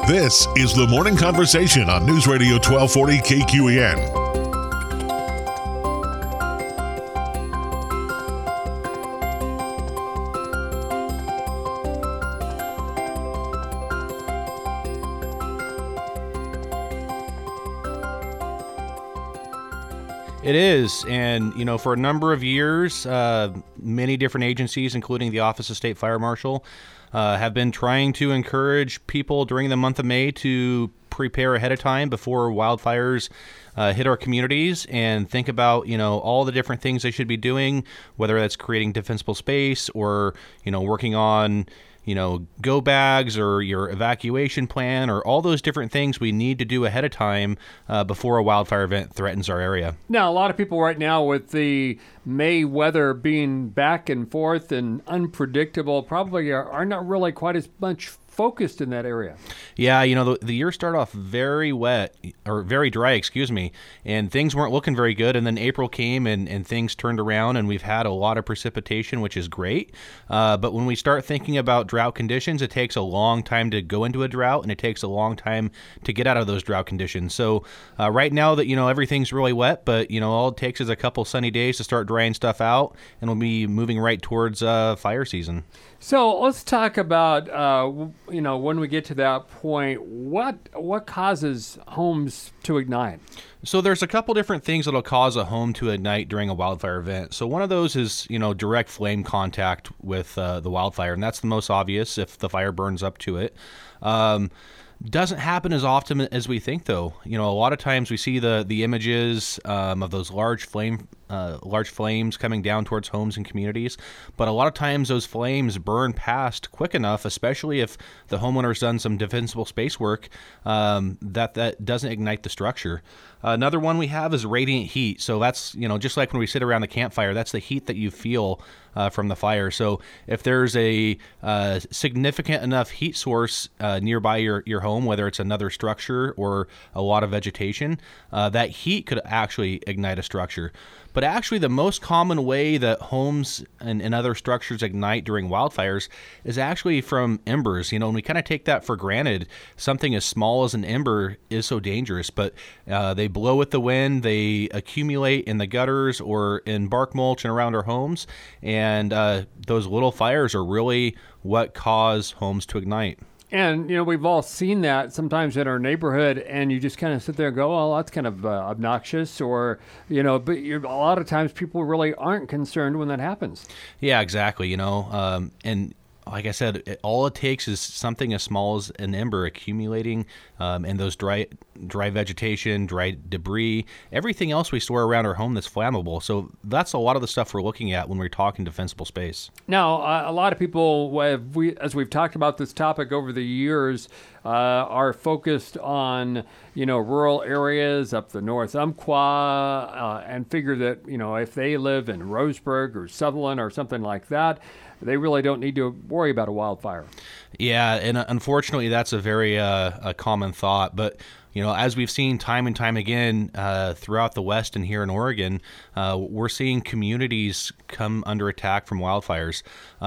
This is the Morning Conversation on News Radio 1240 KQEN. It is, and for a number of years, many different agencies, including the Office of State Fire Marshal, have been trying to encourage people during the month of May to prepare ahead of time before wildfires hit our communities, and think about all the different things they should be doing, whether that's creating defensible space or working on go bags or your evacuation plan, or all those different things we need to do ahead of time before a wildfire event threatens our area. Now, a lot of people right now, with the May weather being back and forth and unpredictable, probably are not really quite as much focused in that area. Yeah, the year started off very wet, or very dry, and things weren't looking very good. And then April came and things turned around, and we've had a lot of precipitation, which is great. But when we start thinking about drought conditions, it takes a long time to go into a drought, and it takes a long time to get out of those drought conditions. So right now that, everything's really wet, but, all it takes is a couple sunny days to start drying stuff out, and we'll be moving right towards fire season. So let's talk about, when we get to that point, what causes homes to ignite? So there's a couple different things that'll cause a home to ignite during a wildfire event. So one of those is, direct flame contact with the wildfire, and that's the most obvious if the fire burns up to it. Doesn't happen as often as we think, though. A lot of times we see the images of those large flames coming down towards homes and communities, but a lot of times those flames burn past quick enough, especially if the homeowner's done some defensible space work, that doesn't ignite the structure. Another one we have is radiant heat. So that's, just like when we sit around the campfire, that's the heat that you feel from the fire. So if there's a significant enough heat source nearby your home, whether it's another structure or a lot of vegetation, that heat could actually ignite a structure. But actually, the most common way that homes and other structures ignite during wildfires is actually from embers. And we kind of take that for granted. Something as small as an ember is so dangerous, but they blow with the wind, they accumulate in the gutters or in bark mulch and around our homes, and those little fires are really what cause homes to ignite. And, we've all seen that sometimes in our neighborhood, and you just kind of sit there and go, well, that's kind of obnoxious, or, but a lot of times people really aren't concerned when that happens. Yeah, exactly, and like I said, all it takes is something as small as an ember accumulating, and those dry vegetation, dry debris, everything else we store around our home that's flammable. So that's a lot of the stuff we're looking at when we're talking defensible space. Now, a lot of people, as we've talked about this topic over the years, are focused on, rural areas up the North Umpqua, and figure that, if they live in Roseburg or Sutherland or something like that, they really don't need to worry about a wildfire. Yeah, and unfortunately, that's a very a common thought. But, as we've seen time and time again throughout the West and here in Oregon, we're seeing communities come under attack from wildfires.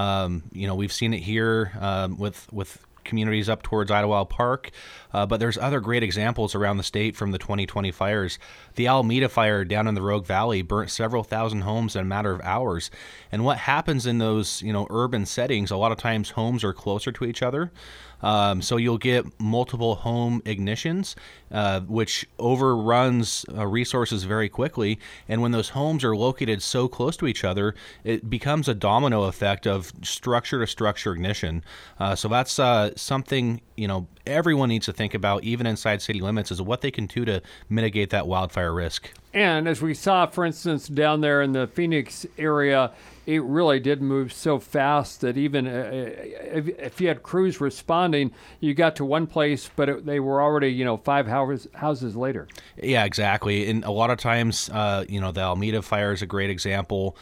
We've seen it here with communities up towards Idlewild Park, but there's other great examples around the state from the 2020 fires. The Alameda fire down in the Rogue Valley burnt several thousand homes in a matter of hours. And what happens in those, urban settings, a lot of times homes are closer to each other. So you'll get multiple home ignitions, which overruns resources very quickly. And when those homes are located so close to each other, it becomes a domino effect of structure to structure ignition. So that's something, everyone needs to think about, even inside city limits, is what they can do to mitigate that wildfire risk. And as we saw, for instance, down there in the Phoenix area, it really did move so fast that even if you had crews responding, you got to one place, but they were already, 5 houses later. Yeah, exactly. And a lot of times, the Alameda fire is a great example.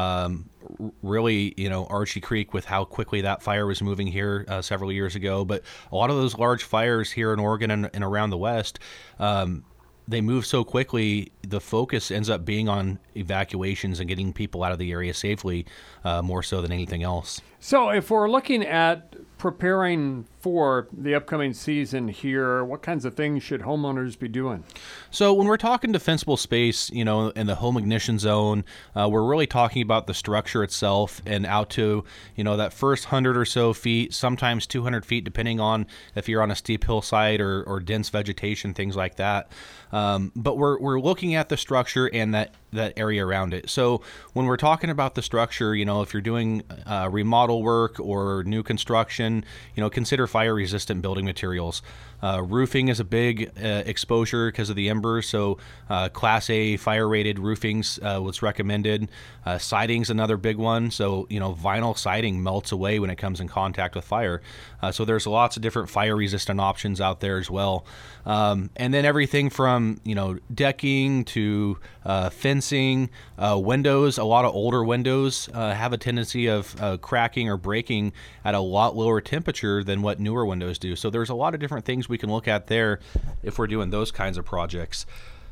Really, Archie Creek, with how quickly that fire was moving here several years ago. But a lot of those large fires here in Oregon and around the West, they move so quickly, the focus ends up being on evacuations and getting people out of the area safely, more so than anything else. So if we're looking at preparing for the upcoming season here, what kinds of things should homeowners be doing? So when we're talking defensible space, in the home ignition zone, we're really talking about the structure itself and out to, that first 100 or so feet, sometimes 200 feet, depending on if you're on a steep hillside or dense vegetation, things like that. But we're looking at the structure and that area around it. So when we're talking about the structure, if you're doing remodel work or new construction, consider fire-resistant building materials. Roofing is a big exposure because of the embers, so Class A fire-rated roofing's what's recommended. Siding's another big one, so vinyl siding melts away when it comes in contact with fire. So there's lots of different fire-resistant options out there as well. And then everything from decking to fencing, windows. A lot of older windows have a tendency of cracking or breaking at a lot lower temperature than what newer windows do. So there's a lot of different things we can look at there if we're doing those kinds of projects.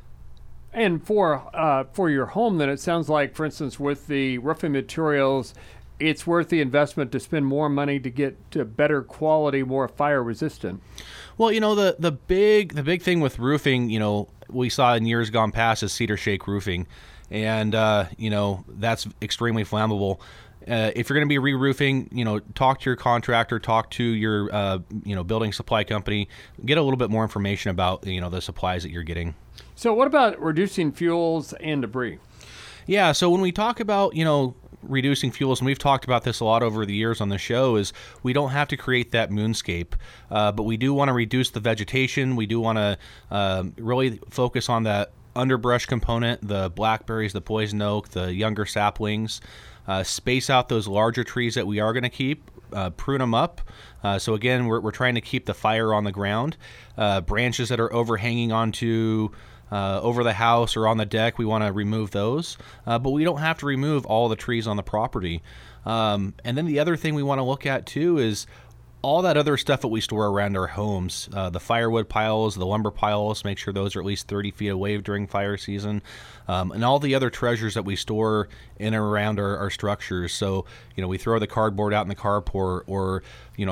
And for your home, then it sounds like, for instance, with the roofing materials, it's worth the investment to spend more money to get to better quality, more fire resistant. Well, the big thing with roofing, we saw in years gone past is cedar shake roofing, and that's extremely flammable. If you're going to be re-roofing, talk to your contractor, talk to your building supply company, get a little bit more information about the supplies that you're getting. So what about reducing fuels and debris? Yeah, so when we talk about reducing fuels, and we've talked about this a lot over the years on the show, is we don't have to create that moonscape, but we do want to reduce the vegetation. We do want to really focus on that underbrush component, the blackberries, the poison oak, the younger saplings. Space out those larger trees that we are going to keep, prune them up. So again, we're trying to keep the fire on the ground. Branches that are overhanging onto over the house or on the deck, we want to remove those. But we don't have to remove all the trees on the property. And then the other thing we want to look at too is all that other stuff that we store around our homes, the firewood piles, the lumber piles, make sure those are at least 30 feet away during fire season, and all the other treasures that we store in and around our structures. So, we throw the cardboard out in the carport, or,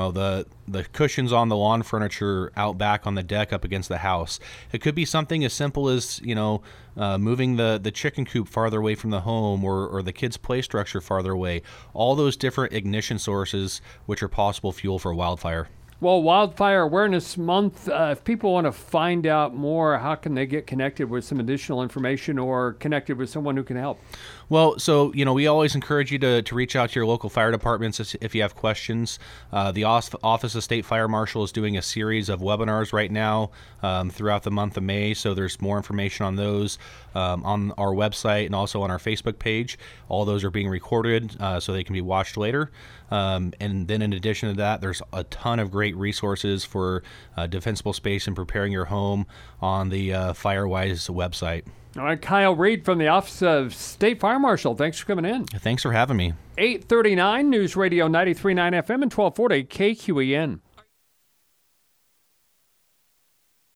the cushions on the lawn furniture out back on the deck up against the house. It could be something as simple as, moving the chicken coop farther away from the home, or the kids' play structure farther away. All those different ignition sources, which are possible fuel for wildfire. Well, Wildfire Awareness Month, if people want to find out more, how can they get connected with some additional information or connected with someone who can help? Well, so, we always encourage you to reach out to your local fire departments if you have questions. The Office of State Fire Marshal is doing a series of webinars right now throughout the month of May, so there's more information on those on our website and also on our Facebook page. All those are being recorded so they can be watched later. And then in addition to that, there's a ton of great resources for defensible space and preparing your home on the FireWise website. All right, Kyle Reed from the Office of State Fire Marshal. Thanks for coming in. Thanks for having me. 839 News Radio 93.9 FM and 1240 KQEN.